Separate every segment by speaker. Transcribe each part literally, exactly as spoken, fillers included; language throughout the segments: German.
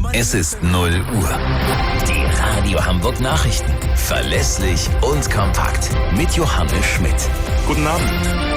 Speaker 1: Es ist null Uhr. Die Radio Hamburg Nachrichten. Verlässlich und kompakt. Mit Johannes Schmidt.
Speaker 2: Guten Abend.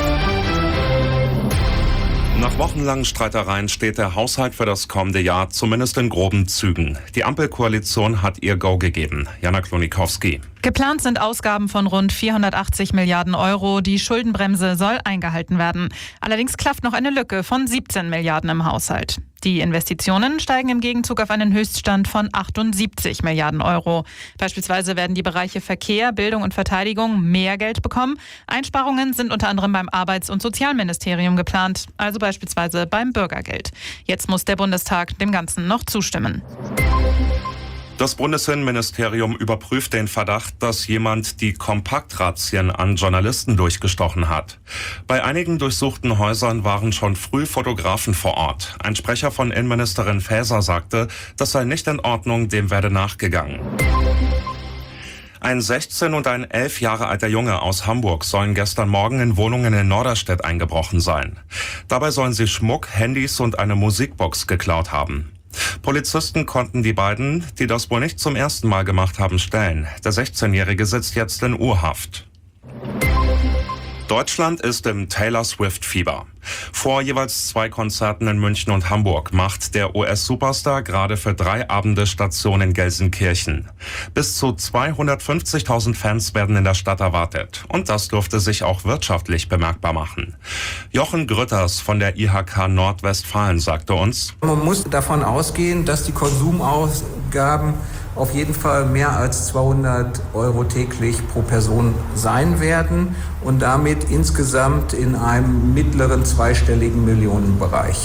Speaker 2: Nach wochenlangen Streitereien steht der Haushalt für das kommende Jahr zumindest in groben Zügen. Die Ampelkoalition hat ihr Go gegeben. Jana Klonikowski.
Speaker 3: Geplant sind Ausgaben von rund vierhundertachtzig Milliarden Euro. Die Schuldenbremse soll eingehalten werden. Allerdings klafft noch eine Lücke von siebzehn Milliarden im Haushalt. Die Investitionen steigen im Gegenzug auf einen Höchststand von achtundsiebzig Milliarden Euro. Beispielsweise werden die Bereiche Verkehr, Bildung und Verteidigung mehr Geld bekommen. Einsparungen sind unter anderem beim Arbeits- und Sozialministerium geplant, also beispielsweise beim Bürgergeld. Jetzt muss der Bundestag dem Ganzen noch zustimmen.
Speaker 2: Das Bundesinnenministerium überprüft den Verdacht, dass jemand die Kompaktrazzien an Journalisten durchgestochen hat. Bei einigen durchsuchten Häusern waren schon früh Fotografen vor Ort. Ein Sprecher von Innenministerin Faeser sagte, das sei nicht in Ordnung, dem werde nachgegangen. Ein sechzehn und ein elf Jahre alter Junge aus Hamburg sollen gestern Morgen in Wohnungen in Norderstedt eingebrochen sein. Dabei sollen sie Schmuck, Handys und eine Musikbox geklaut haben. Polizisten konnten die beiden, die das wohl nicht zum ersten Mal gemacht haben, stellen. Der sechzehnjährige sitzt jetzt in Urhaft. Deutschland ist im Taylor Swift-Fieber. Vor jeweils zwei Konzerten in München und Hamburg macht der U S-Superstar gerade für drei Abende Station in Gelsenkirchen. Bis zu zweihundertfünfzigtausend Fans werden in der Stadt erwartet. Und das dürfte sich auch wirtschaftlich bemerkbar machen. Jochen Grütters von der I H K Nordwestfalen sagte uns:
Speaker 4: Man muss davon ausgehen, dass die Konsumausgaben auf jeden Fall mehr als zweihundert Euro täglich pro Person sein werden und damit insgesamt in einem mittleren zweistelligen Millionenbereich.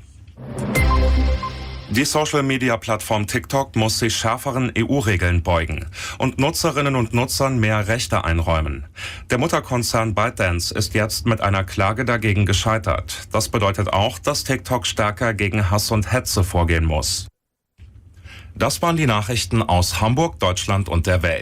Speaker 2: Die Social-Media-Plattform TikTok muss sich schärferen E U-Regeln beugen und Nutzerinnen und Nutzern mehr Rechte einräumen. Der Mutterkonzern ByteDance ist jetzt mit einer Klage dagegen gescheitert. Das bedeutet auch, dass TikTok stärker gegen Hass und Hetze vorgehen muss. Das waren die Nachrichten aus Hamburg, Deutschland und der Welt.